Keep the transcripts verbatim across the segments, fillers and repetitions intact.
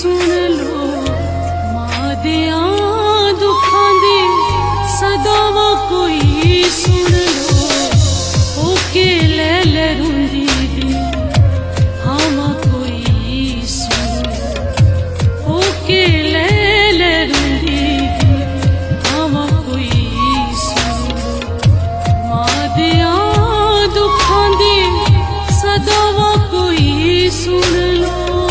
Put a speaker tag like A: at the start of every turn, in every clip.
A: सुन लो मादिया दुखां दी सदावा कोई सुन लो ओके ले ले रुंदी दी हावा कोई सुन लो ओके ले ले रुंदी दी हावा कोई सुन लो मादिया दुखां दी सदावा कोई सुन लो।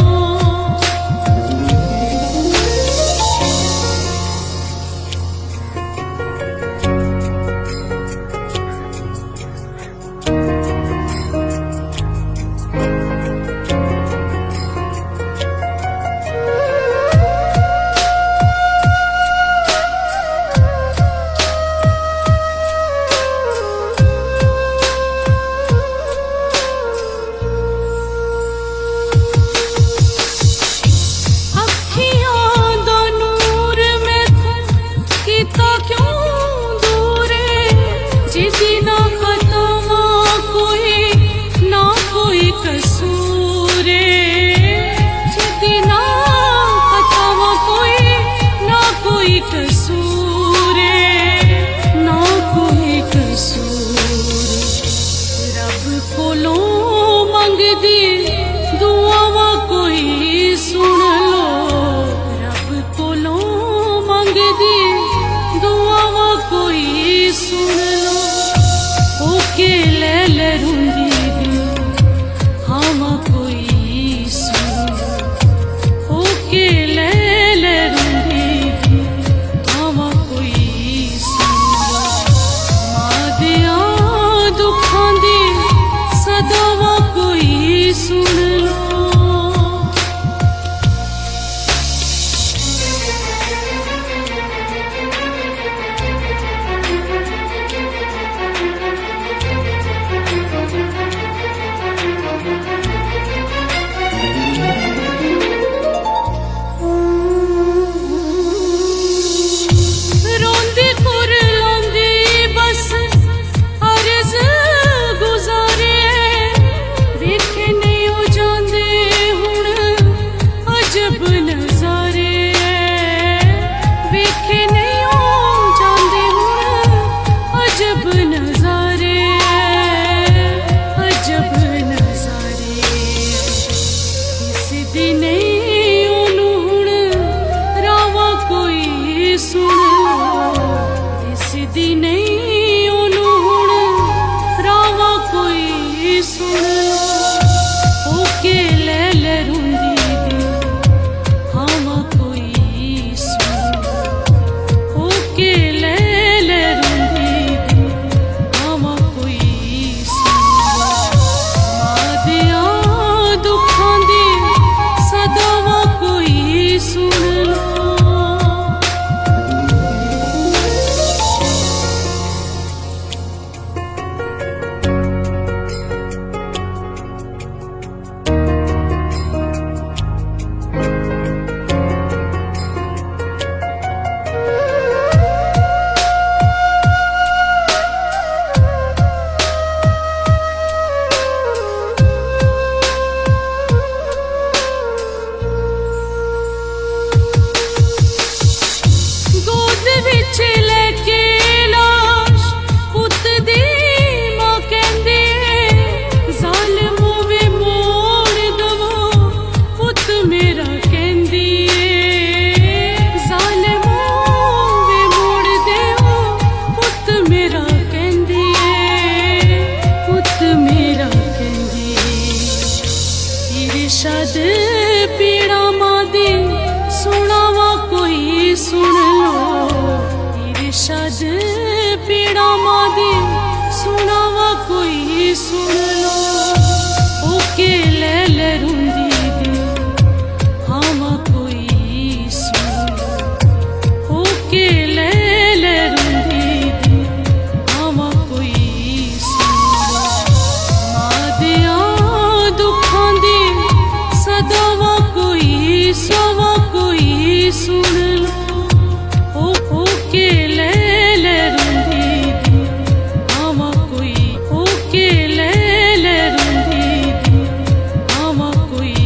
A: सुन लो ओके ले ले रुंदी दी हावा कोई सुन लो ओके ले ले रुंदी दी हावा कोई सुन लो मादिया दुखां दी सदावा कोई सुन